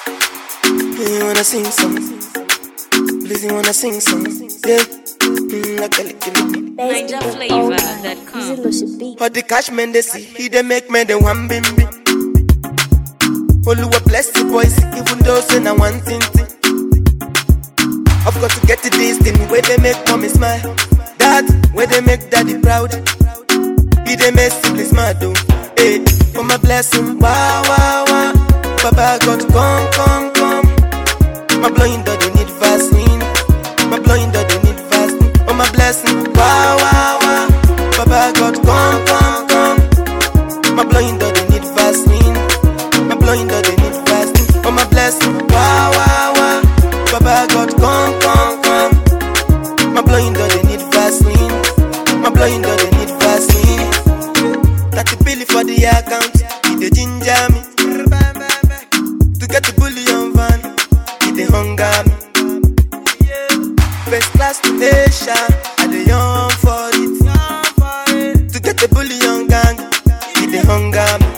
You wanna sing some? Please, you wanna sing some? Yeah. Like a little. NinjaFlavor.com. How the cash men they see, he they make men they one bimbi. Oluwa bless the boys, even though say na one thing. I've got to get to this thing where they make mommy smile. That where they make daddy proud. He they make siblings mad though. Hey, for my blessing, wow, wow, wow. Baba God come. My blowing dog they need Vaseline. My blowing dog they need Vaseline. For my blessing, wow, wow, wow. Baba God come. My blowing dog they need Vaseline. My blowing dog they need Vaseline. For my blessing, wow, wow, wow. Baba God come. My blowing dog they need Vaseline. My blowing dog they need Vaseline. That the bill for the account, he the ginger me. To get the bullion van, he the hunger me. First class to nation, I the young for it. To get the bullion gang, he the hunger me.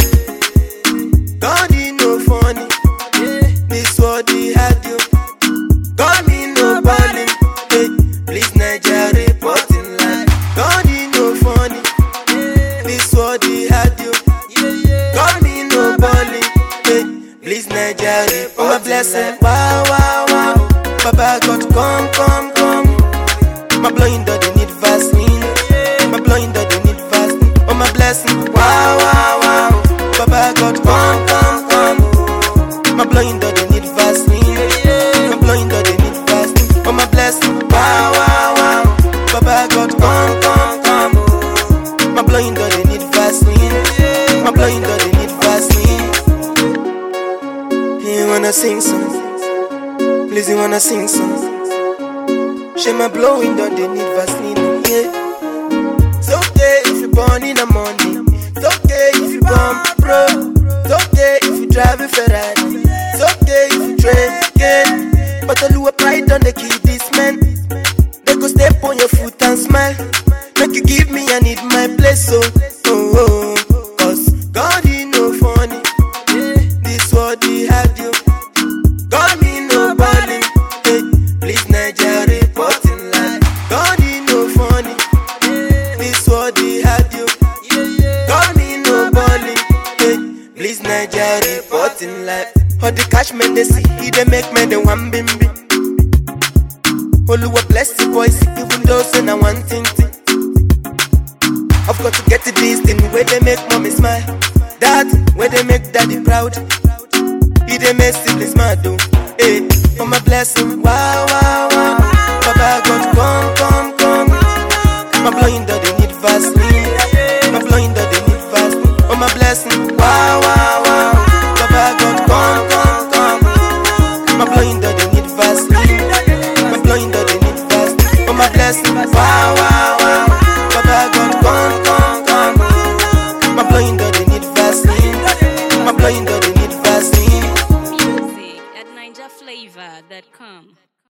God he no funny, this what he had you. God me no balling, hey, please Nigeria reporting line. God he no funny, this what he had you. God me no balling, hey, please Nigeria reporting line. Oh my blessing, wow, wow, wow. Baba God come. My blowing dog they need Vaseline. My blowing dog they need Vaseline. Oh my blessing, wow, wow, wow. Baba God come. My blowing dog they need Vaseline. My blowing dog they need Vaseline. Oh my blessing, wow, wow, wow. Baba God come. My blowing dog they need Vaseline. My blowing dog they need Vaseline. You wanna sing some? Please, you wanna sing some? She my blowing dog they need Vaseline. Yeah. It's okay if you born in the morning. It's okay if you born bro. It's okay if you drive a Ferrari. It's okay if you train again. But a little pride on the key this man. They go step on your foot and smile. Make you give me, I need my place, so cause God he no funny. This what he had you. God me no balling. Hey, please Nigeria reporting line. God he no funny. This what he had you. God me no balling. Hey, please Nigeria reporting line. How the cash men they see, he they make men they one bimbi. Oluwa bless the boys, even though say na one thing. I've got to get to this thing where they make mommy smile. That where they make daddy proud. He they make siblings mad though. Hey, for my blessing, wow, wow, wow. Baba God come. My blowing dog they need Vaseline. My blowing dog they need Vaseline. Oh my blessing, wow, wow, wow. Baba God come. My blowing dog they need Vaseline. My blowing dog they need Vaseline. Oh my blessing, wow, wow.